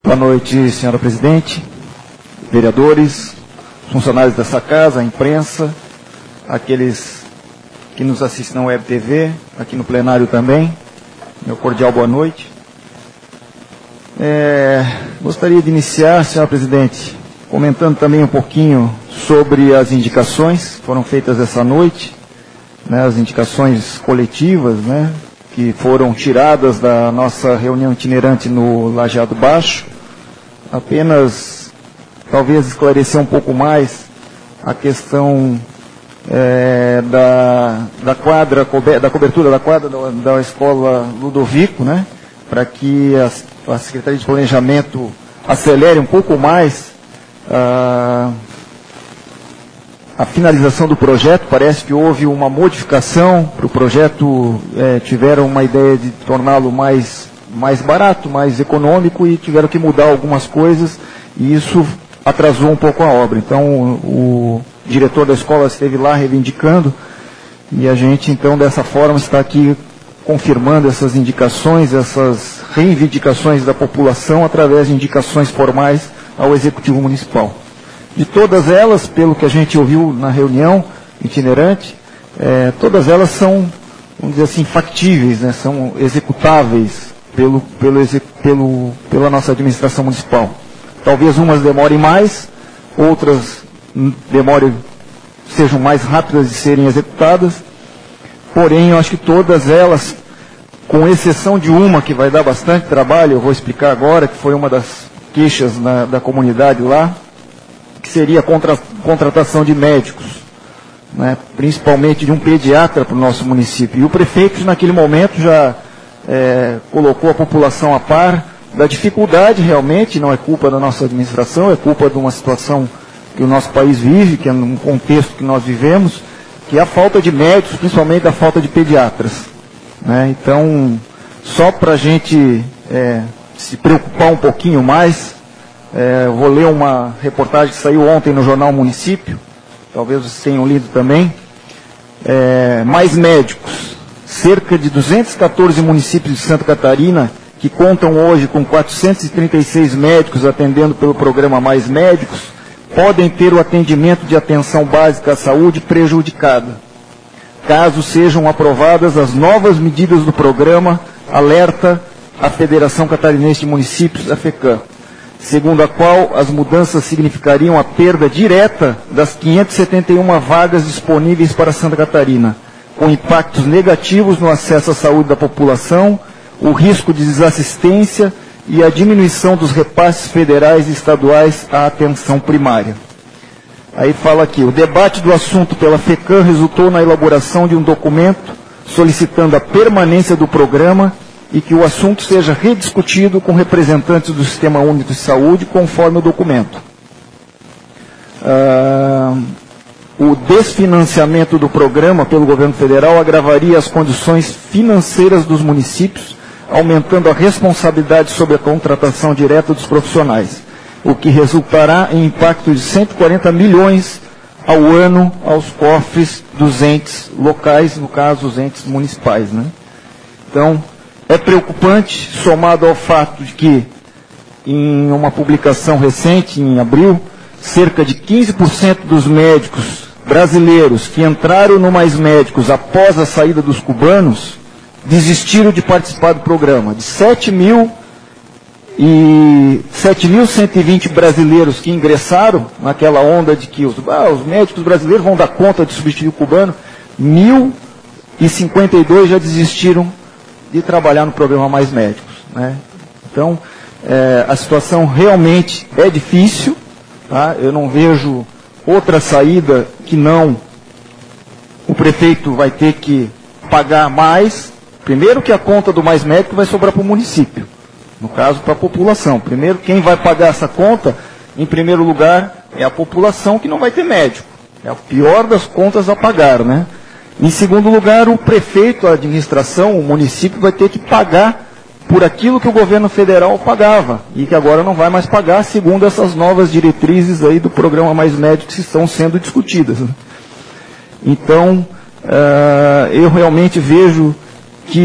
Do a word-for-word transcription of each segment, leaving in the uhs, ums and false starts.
Boa noite, senhora presidente, vereadores, funcionários dessa casa, a imprensa, aqueles que nos assistem na Web T V, aqui no plenário também. Meu cordial boa noite. É, gostaria de iniciar, senhora presidente, comentando também um pouquinho sobre as indicações que foram feitas essa noite, né, as indicações coletivas, né, que foram tiradas da nossa reunião itinerante no Lajeado Baixo. Apenas, talvez, esclarecer um pouco mais a questão é, da, da quadra, da cobertura da quadra da, da escola Ludovico, né, para que a, a Secretaria de Planejamento acelere um pouco mais a, a finalização do projeto. Parece que houve uma modificação para o projeto, é, tiveram uma ideia de torná-lo mais, mais barato, mais econômico, e tiveram que mudar algumas coisas, e isso atrasou um pouco a obra. Então, o, o diretor da escola esteve lá reivindicando, e a gente, então, dessa forma, está aqui confirmando essas indicações, essas reivindicações da população, através de indicações formais ao Executivo Municipal. De todas elas, pelo que a gente ouviu na reunião itinerante, é, todas elas são, vamos dizer assim, factíveis, né, são executáveis pelo, pelo, pelo, pela nossa administração municipal. Talvez umas demorem mais, outras demorem, sejam mais rápidas de serem executadas, porém, eu acho que todas elas, com exceção de uma que vai dar bastante trabalho, eu vou explicar agora, que foi uma das queixas na, da comunidade lá, que seria a contra, contratação de médicos, né, principalmente de um pediatra para o nosso município. E o prefeito, naquele momento, já é, colocou a população a par da dificuldade, realmente, não é culpa da nossa administração, é culpa de uma situação que o nosso país vive, que é num contexto que nós vivemos, que é a falta de médicos, principalmente a falta de pediatras, né? Então, só para a gente é, se preocupar um pouquinho mais, é, vou ler uma reportagem que saiu ontem no Jornal Município, talvez vocês tenham lido também. É, mais médicos, cerca de duzentos e quatorze municípios de Santa Catarina, que contam hoje com quatrocentos e trinta e seis médicos atendendo pelo programa Mais Médicos, podem ter o atendimento de atenção básica à saúde prejudicada, caso sejam aprovadas as novas medidas do programa, alerta a Federação Catarinense de Municípios, a FECAM, segundo a qual as mudanças significariam a perda direta das quinhentas e setenta e uma vagas disponíveis para Santa Catarina, com impactos negativos no acesso à saúde da população, o risco de desassistência e a diminuição dos repasses federais e estaduais à atenção primária. Aí fala aqui, o debate do assunto pela FECAM resultou na elaboração de um documento solicitando a permanência do programa e que o assunto seja rediscutido com representantes do Sistema Único de Saúde, conforme o documento. Ah, o desfinanciamento do programa pelo governo federal agravaria as condições financeiras dos municípios, aumentando a responsabilidade sobre a contratação direta dos profissionais, o que resultará em impacto de cento e quarenta milhões ao ano aos cofres dos entes locais, no caso, os entes municipais, né? Então, é preocupante, somado ao fato de que, em uma publicação recente, em abril, cerca de quinze por cento dos médicos brasileiros que entraram no Mais Médicos após a saída dos cubanos desistiram de participar do programa. De sete mil cento e vinte brasileiros que ingressaram naquela onda de que os, ah, os médicos brasileiros vão dar conta de substituir o cubano, mil e cinquenta e dois já desistiram de trabalhar no programa Mais Médicos, né? Então, é, a situação realmente é difícil, tá? Eu não vejo outra saída que não o prefeito vai ter que pagar mais. Primeiro que a conta do Mais Médico vai sobrar para o município, no caso para a população. Primeiro, quem vai pagar essa conta, em primeiro lugar, é a população que não vai ter médico. É a pior das contas a pagar, né? Em segundo lugar, o prefeito, a administração, o município vai ter que pagar por aquilo que o governo federal pagava e que agora não vai mais pagar, segundo essas novas diretrizes aí do programa Mais Médicos que estão sendo discutidas, né? Então, uh, eu realmente vejo que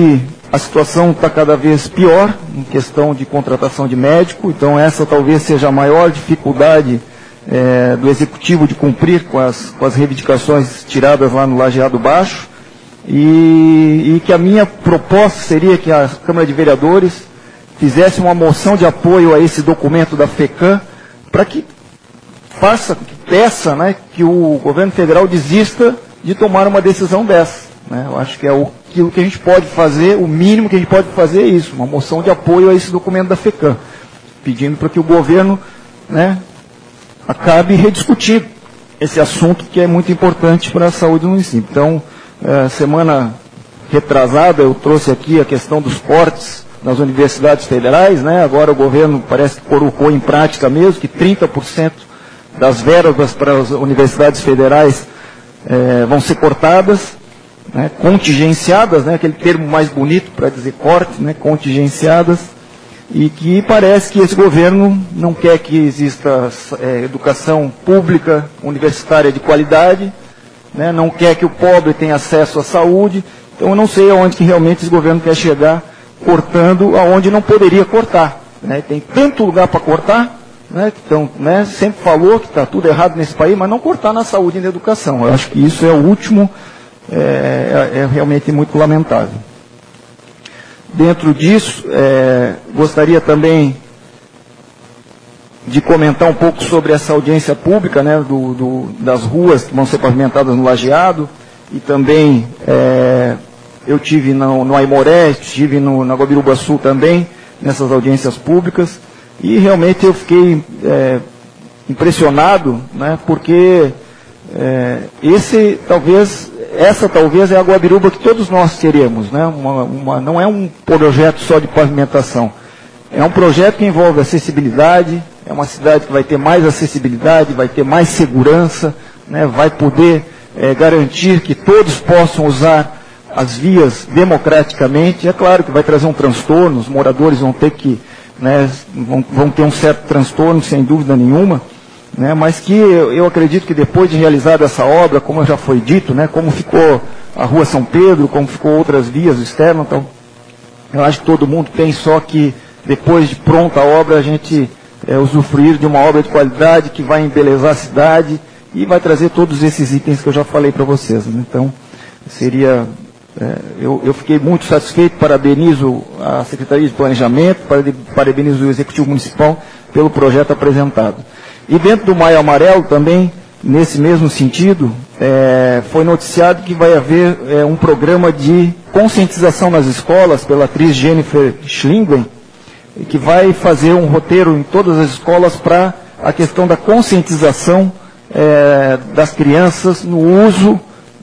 a situação está cada vez pior em questão de contratação de médico, então essa talvez seja a maior dificuldade é, do Executivo de cumprir com as, com as reivindicações tiradas lá no Lajeado Baixo, e, e que a minha proposta seria que a Câmara de Vereadores fizesse uma moção de apoio a esse documento da FECAM, para que faça, que peça, né, que o governo federal desista de tomar uma decisão dessa. Né? Eu acho que é o, aquilo que a gente pode fazer, o mínimo que a gente pode fazer é isso, uma moção de apoio a esse documento da FECAM, pedindo para que o governo, né, acabe rediscutindo esse assunto que é muito importante para a saúde do município. Então, é, semana retrasada eu trouxe aqui a questão dos cortes nas universidades federais, né? Agora o governo parece que colocou em prática mesmo que trinta por cento das verbas para as universidades federais é, vão ser cortadas, né? Contingenciadas, né? Aquele termo mais bonito para dizer corte, né? Contingenciadas, e que parece que esse governo não quer que exista é, educação pública, universitária de qualidade, né? Não quer que o pobre tenha acesso à saúde. Então eu não sei aonde que realmente esse governo quer chegar, cortando aonde não poderia cortar. Né? Tem tanto lugar para cortar, né? Então, né, sempre falou que está tudo errado nesse país, mas não cortar na saúde e na educação. Eu acho que isso é o último, é, é realmente muito lamentável. Dentro disso, é, gostaria também de comentar um pouco sobre essa audiência pública, né, do, do, das ruas que vão ser pavimentadas no Lajeado, e também é, eu tive no, no Aimoré, estive no, na Guabirubaçu também, nessas audiências públicas, e realmente eu fiquei é, impressionado, né, porque é, esse talvez, essa talvez é a Guabiruba que todos nós queremos, né, uma, uma, não é um projeto só de pavimentação, é um projeto que envolve acessibilidade, é uma cidade que vai ter mais acessibilidade, vai ter mais segurança, né, vai poder é, garantir que todos possam usar as vias democraticamente. É claro que vai trazer um transtorno, os moradores vão ter que, né, vão, vão ter um certo transtorno, sem dúvida nenhuma, né, mas que eu, eu acredito que depois de realizada essa obra, como já foi dito, né, como ficou a Rua São Pedro, como ficou outras vias externas, então, eu acho que todo mundo tem, só que depois de pronta a obra, a gente é, usufruir de uma obra de qualidade que vai embelezar a cidade e vai trazer todos esses itens que eu já falei para vocês. Né? Então, seria... É, eu, eu fiquei muito satisfeito, parabenizo a Secretaria de Planejamento, parabenizo o Executivo Municipal pelo projeto apresentado. E dentro do Maio Amarelo também, nesse mesmo sentido, é, foi noticiado que vai haver é, um programa de conscientização nas escolas pela atriz Jennifer Schlingen, que vai fazer um roteiro em todas as escolas para a questão da conscientização é, das crianças no uso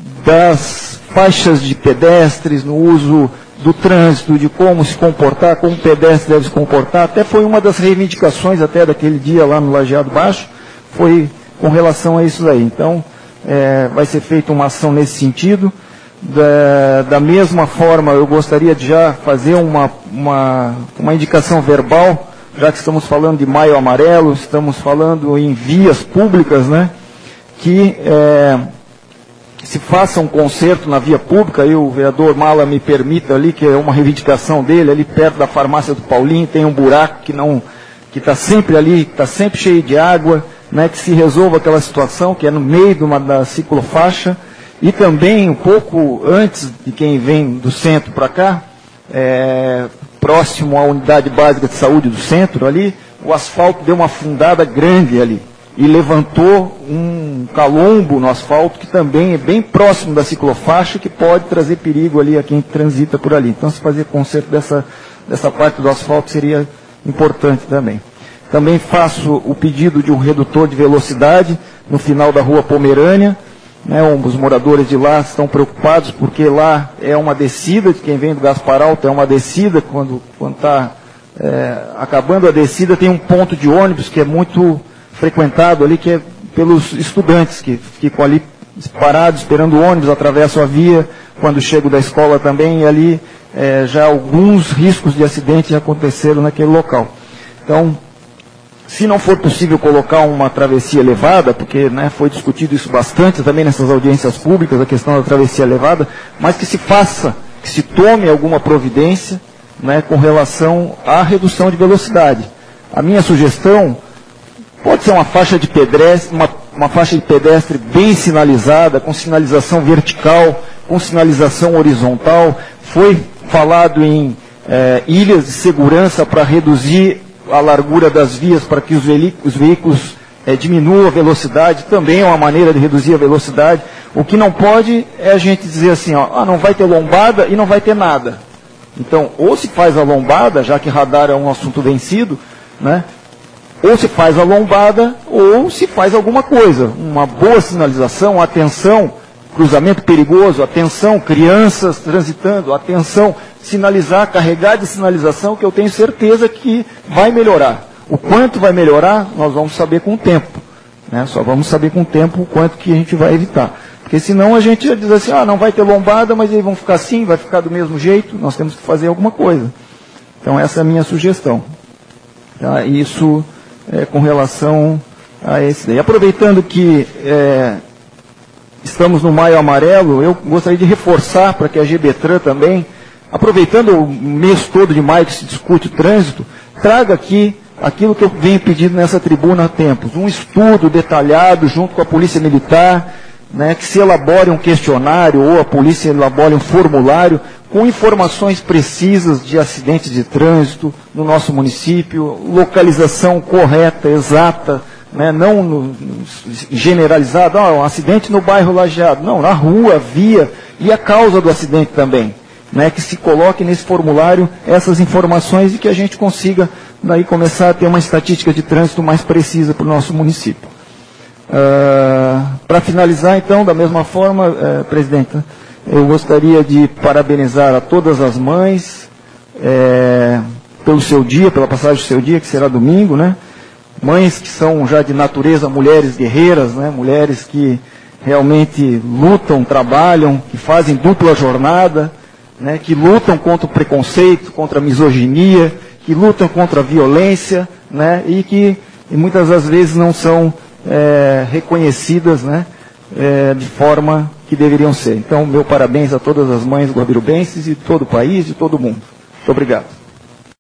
das faixas de pedestres, no uso do trânsito, de como se comportar, como o pedestre deve se comportar. Até foi uma das reivindicações até daquele dia lá no Lajeado Baixo, foi com relação a isso aí. Então, é, vai ser feita uma ação nesse sentido. Da, da mesma forma, eu gostaria de já fazer uma, uma, uma indicação verbal, já que estamos falando de Maio Amarelo, estamos falando em vias públicas, né, que é, se faça um conserto na via pública, e o vereador Mala me permita ali, que é uma reivindicação dele, ali perto da farmácia do Paulinho, tem um buraco que não, que está sempre ali, está sempre cheio de água, né, que se resolva aquela situação, que é no meio de uma, da ciclofaixa, e também um pouco antes de quem vem do centro para cá, é, próximo à unidade básica de saúde do centro ali, o asfalto deu uma afundada grande ali, e levantou um calombo no asfalto que também é bem próximo da ciclofaixa, que pode trazer perigo ali a quem transita por ali. Então, se fazer conserto dessa, dessa parte do asfalto seria importante também. Também faço o pedido de um redutor de velocidade no final da Rua Pomerânia. Né, os moradores de lá estão preocupados porque lá é uma descida, de quem vem do Gaspar Alto é uma descida, quando está é, acabando a descida tem um ponto de ônibus que é muito frequentado ali, que é pelos estudantes que ficam ali parados, esperando o ônibus, atravessam a via, quando chegam da escola também, e ali é, já alguns riscos de acidente já aconteceram naquele local. Então, se não for possível colocar uma travessia elevada, porque né, foi discutido isso bastante também nessas audiências públicas, a questão da travessia elevada, mas que se faça, que se tome alguma providência, né, com relação à redução de velocidade. A minha sugestão pode ser uma faixa de pedestre, uma, uma faixa de pedestre bem sinalizada, com sinalização vertical, com sinalização horizontal. Foi falado em eh, ilhas de segurança para reduzir a largura das vias, para que os, os veículos eh, diminuam a velocidade. Também é uma maneira de reduzir a velocidade. O que não pode é a gente dizer assim, ó, ah, não vai ter lombada e não vai ter nada. Então, ou se faz a lombada, já que radar é um assunto vencido, né? Ou se faz a lombada, ou se faz alguma coisa. Uma boa sinalização, atenção, cruzamento perigoso, atenção, crianças transitando, atenção, sinalizar, carregar de sinalização, que eu tenho certeza que vai melhorar. O quanto vai melhorar, nós vamos saber com o tempo. Né? Só vamos saber com o tempo o quanto que a gente vai evitar. Porque senão a gente diz assim, ah, não vai ter lombada, mas eles vão ficar assim, vai ficar do mesmo jeito, nós temos que fazer alguma coisa. Então essa é a minha sugestão. Tá? Isso é com relação a esse daí. Aproveitando que é, estamos no Maio Amarelo, eu gostaria de reforçar para que a GBTran também, aproveitando o mês todo de maio que se discute o trânsito, traga aqui aquilo que eu venho pedindo nessa tribuna há tempos, um estudo detalhado junto com a Polícia Militar, né, que se elabore um questionário ou a polícia elabore um formulário com informações precisas de acidentes de trânsito no nosso município, localização correta, exata, né, não no, no, generalizada, ah, um acidente no bairro Lajeado, não, na rua, via, e a causa do acidente também, né, que se coloque nesse formulário essas informações e que a gente consiga daí começar a ter uma estatística de trânsito mais precisa para o nosso município. Uh, para finalizar, então, da mesma forma, uh, presidenta, eu gostaria de parabenizar a todas as mães é, pelo seu dia, pela passagem do seu dia, que será domingo, né? Mães que são já de natureza mulheres guerreiras, né? Mulheres que realmente lutam, trabalham, que fazem dupla jornada, né? Que lutam contra o preconceito, contra a misoginia, que lutam contra a violência, né? E que e muitas das vezes não são É, reconhecidas, né, é, de forma que deveriam ser. Então, meu parabéns a todas as mães guabirubenses e de todo o país, de todo o mundo. Muito obrigado.